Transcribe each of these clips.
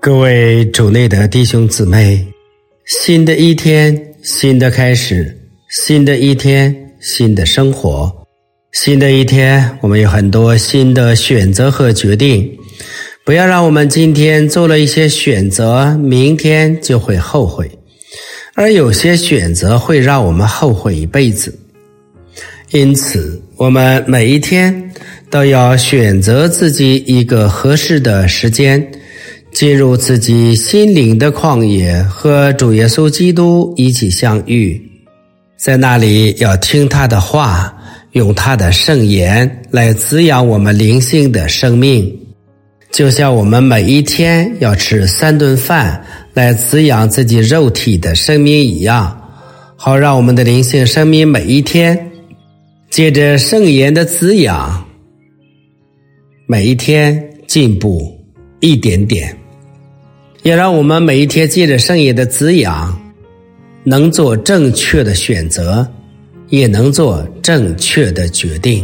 各位主内的弟兄姊妹，新的一天，新的开始，新的一天，新的生活，新的一天，我们有很多新的选择和决定。不要让我们今天做了一些选择，明天就会后悔，而有些选择会让我们后悔一辈子。因此，我们每一天都要选择自己一个合适的时间，进入自己心灵的旷野，和主耶稣基督一起相遇。在那里要听他的话，用他的圣言来滋养我们灵性的生命，就像我们每一天要吃3顿饭来滋养自己肉体的生命一样，好让我们的灵性生命每一天借着圣言的滋养，每一天进步一点点，也让我们每一天借着圣言的滋养，能做正确的选择，也能做正确的决定。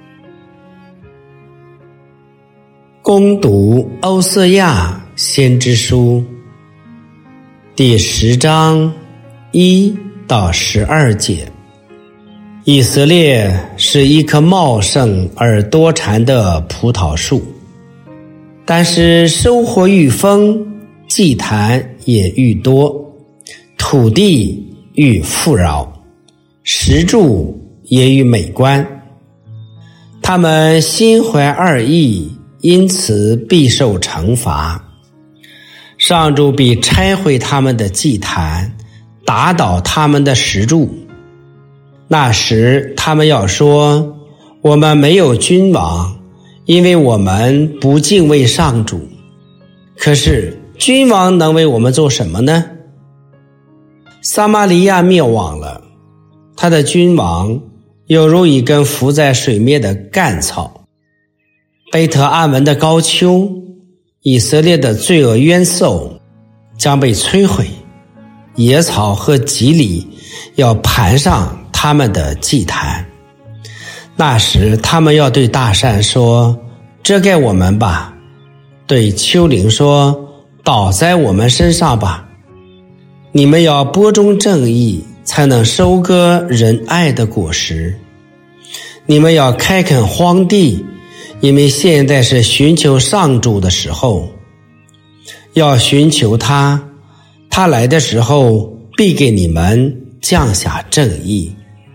攻读欧瑟亚先知书第10章1到12节。以色列是一棵茂盛而多产的葡萄树，但是收获愈丰，祭坛也愈多，土地愈富饶，石柱也愈美观。他们心怀二意，因此必受惩罚。上主必拆毁他们的祭坛，打倒他们的石柱。那时他们要说，我们没有君王，因为我们不敬畏上主。可是君王能为我们做什么呢？撒玛利亚灭亡了，他的君王犹如一根浮在水面的干草。贝特阿门的高丘，以色列的罪恶渊薮将被摧毁，野草和蒺藜要盘上他们的祭坛。那时他们要对大山说，遮盖我们吧，对丘陵说，倒在我们身上吧。你们要播种正义，才能收割仁爱的果实。你们要开垦荒地，因为现在是寻求上主的时候。要寻求他，他来的时候必给你们降下正义。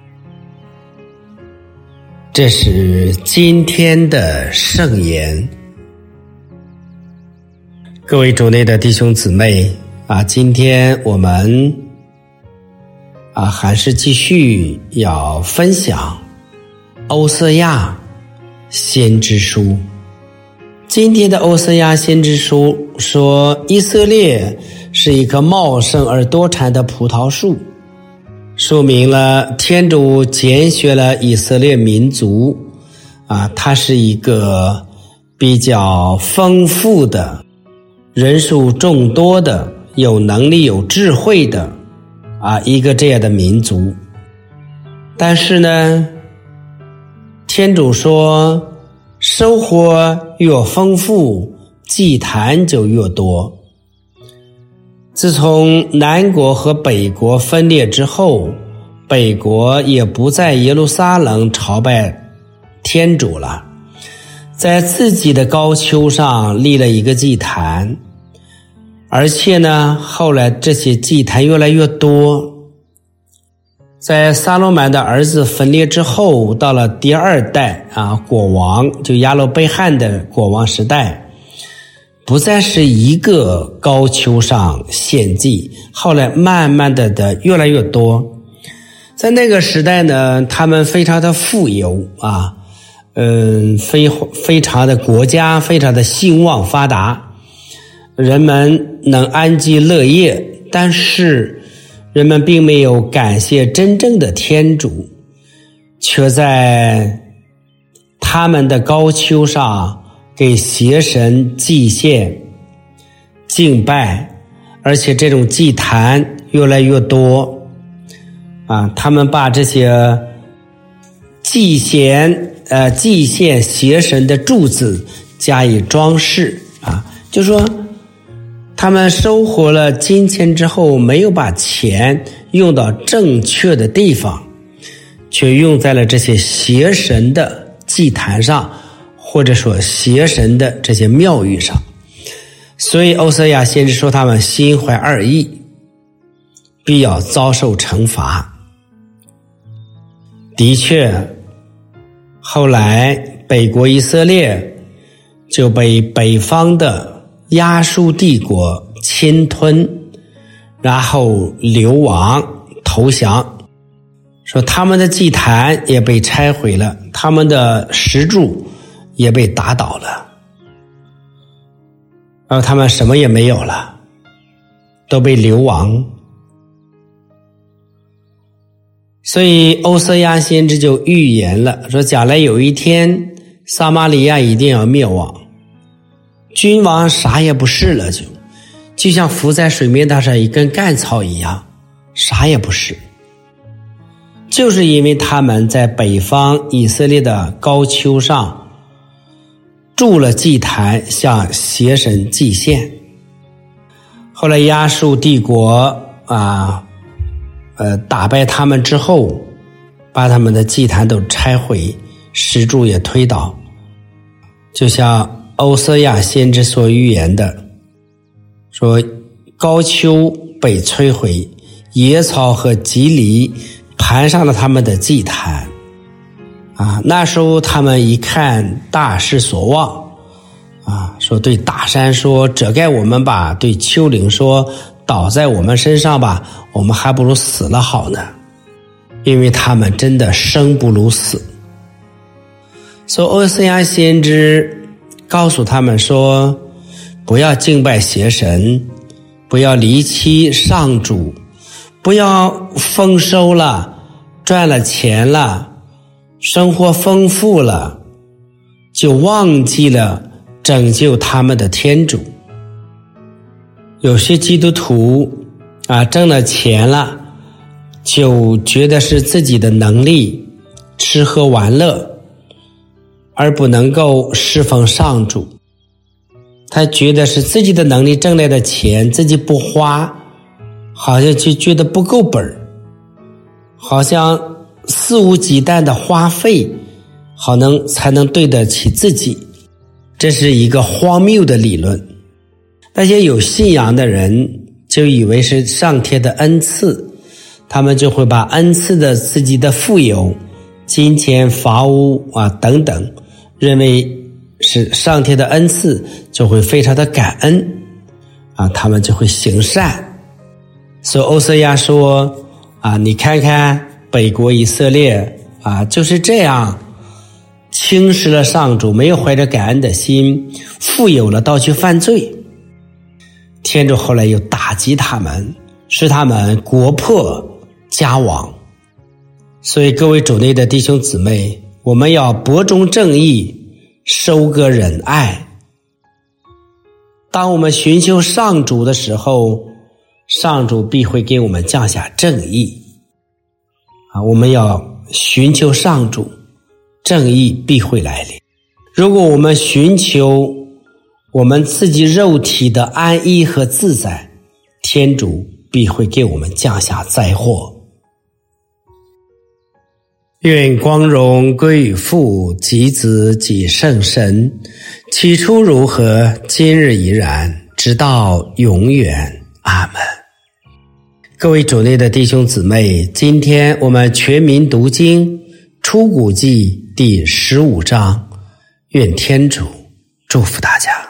这是今天的圣言。各位主内的弟兄姊妹今天我们还是继续要分享欧瑟亚先知书。今天的欧瑟亚先知书说，以色列是一棵茂盛而多产的葡萄树，说明了天主拣选了以色列民族它是一个比较丰富的，人数众多的，有能力有智慧的一个这样的民族。但是呢，天主说，收获越丰富，祭坛就越多。自从南国和北国分裂之后，北国也不在耶路撒冷朝拜天主了，在自己的高丘上立了一个祭坛，而且呢，后来这些祭坛越来越多。在撒罗满的儿子分裂之后，到了第2代国王，就亚罗贝汉的国王时代，不再是一个高丘上献祭，后来慢慢的越来越多。在那个时代呢，他们非常的富有非常的国家非常的兴旺发达，人们能安居乐业，但是人们并没有感谢真正的天主，却在他们的高丘上给邪神祭献敬拜，而且这种祭坛越来越多他们把这些祭献邪神的柱子加以装饰就说他们收获了金钱之后，没有把钱用到正确的地方，却用在了这些邪神的祭坛上，或者说邪神的这些庙宇上。所以欧瑟亚先知说他们心怀二意，必要遭受惩罚。的确，后来北国以色列就被北方的亚述帝国侵吞，然后流亡投降，说他们的祭坛也被拆毁了，他们的石柱也被打倒了，然后他们什么也没有了，都被流亡。所以欧瑟亚先知就预言了，说将来有一天撒玛利亚一定要灭亡，君王啥也不是了，就像浮在水面上一根干草一样，啥也不是。就是因为他们在北方以色列的高丘上筑了祭坛，向邪神祭献。后来亚述帝国打败他们之后，把他们的祭坛都拆毁，石柱也推倒，就像欧瑟亚先知所预言的，说高丘被摧毁，野草和棘藜盘上了他们的祭坛。那时候他们一看大势所望，说对大山说遮盖我们吧，对丘陵说倒在我们身上吧，我们还不如死了好呢。因为他们真的生不如死。所以欧瑟亚先知告诉他们说，不要敬拜邪神，不要离弃上主，不要丰收了，赚了钱了，生活丰富了，就忘记了拯救他们的天主。有些基督徒挣了钱了，就觉得是自己的能力吃喝玩乐，而不能够侍奉上主。他觉得是自己的能力挣来的钱自己不花，好像就觉得不够本，好像肆无忌惮的花费才能对得起自己。这是一个荒谬的理论。那些有信仰的人就以为是上天的恩赐，他们就会把恩赐的自己的富有、金钱、房屋等等，认为是上天的恩赐，就会非常的感恩他们就会行善。所以欧瑟亚说你看看北国以色列就是这样轻视了上主，没有怀着感恩的心，富有了倒去犯罪。天主后来又打击他们，使他们国破家亡。所以各位主内的弟兄姊妹，我们要播种正义，收割仁爱。当我们寻求上主的时候，上主必会给我们降下正义我们要寻求上主，正义必会来临。如果我们寻求我们自己肉体的安逸和自在，天主必会给我们降下灾祸。愿光荣归于父及子及圣神，起初如何，今日已然，直到永远。阿们。各位主内的弟兄姊妹，今天我们全民读经出谷记第15章，愿天主祝福大家。